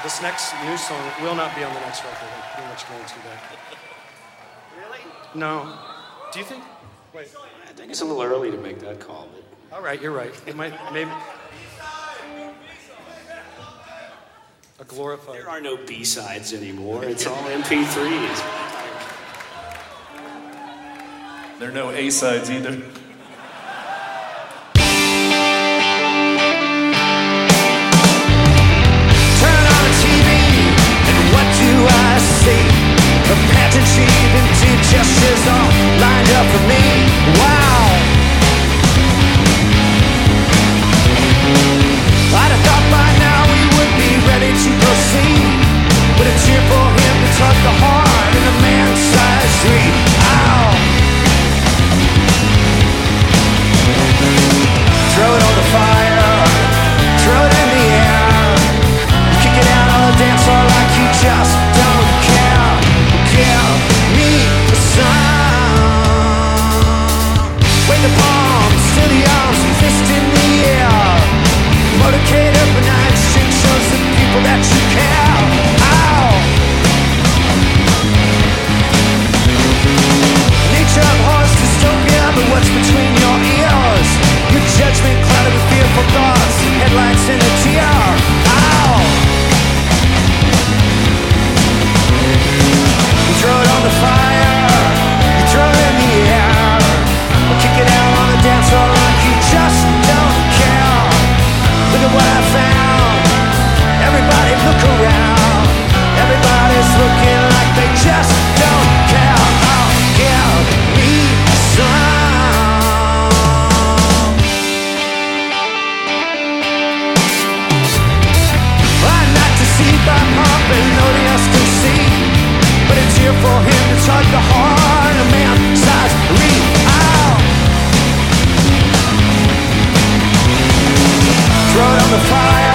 This next new song will not be on the next record. I pretty much guarantee that. Really? No. Do you think? Wait. I think it's a little early to make that call. But... All right, you're right. It might, maybe. A glorified. There are no B-sides anymore. It's all MP3s. There are no A-sides either. A pageant sheet and two gestures all lined up for me. Wow! I'd have thought by now we would be ready to proceed, with a cheer for him to tug the heart in a man-sized dream. Ow! Throw it on the fire, throw it in the air, kick it out on the dance floor like you just don't care. Give me the sun. Wave the palms to the arms, fist in the air. Motorcade up a night street shows the people that you care. Ow! Nature abhors dystopia, but what's between your ears? Your judgment clouded with fearful thoughts, headlights in a tear. Ow! Throw it on the fire, you throw it in the air, or kick it out on the dance floor like you just don't care. Look at what I found, everybody look around, everybody's looking like they just don't care. Oh, give me some. I'd like to see by pump and nobody else can see, but it's here for him to tug the heart of man-sized reed. Ow! Throw it on the fire.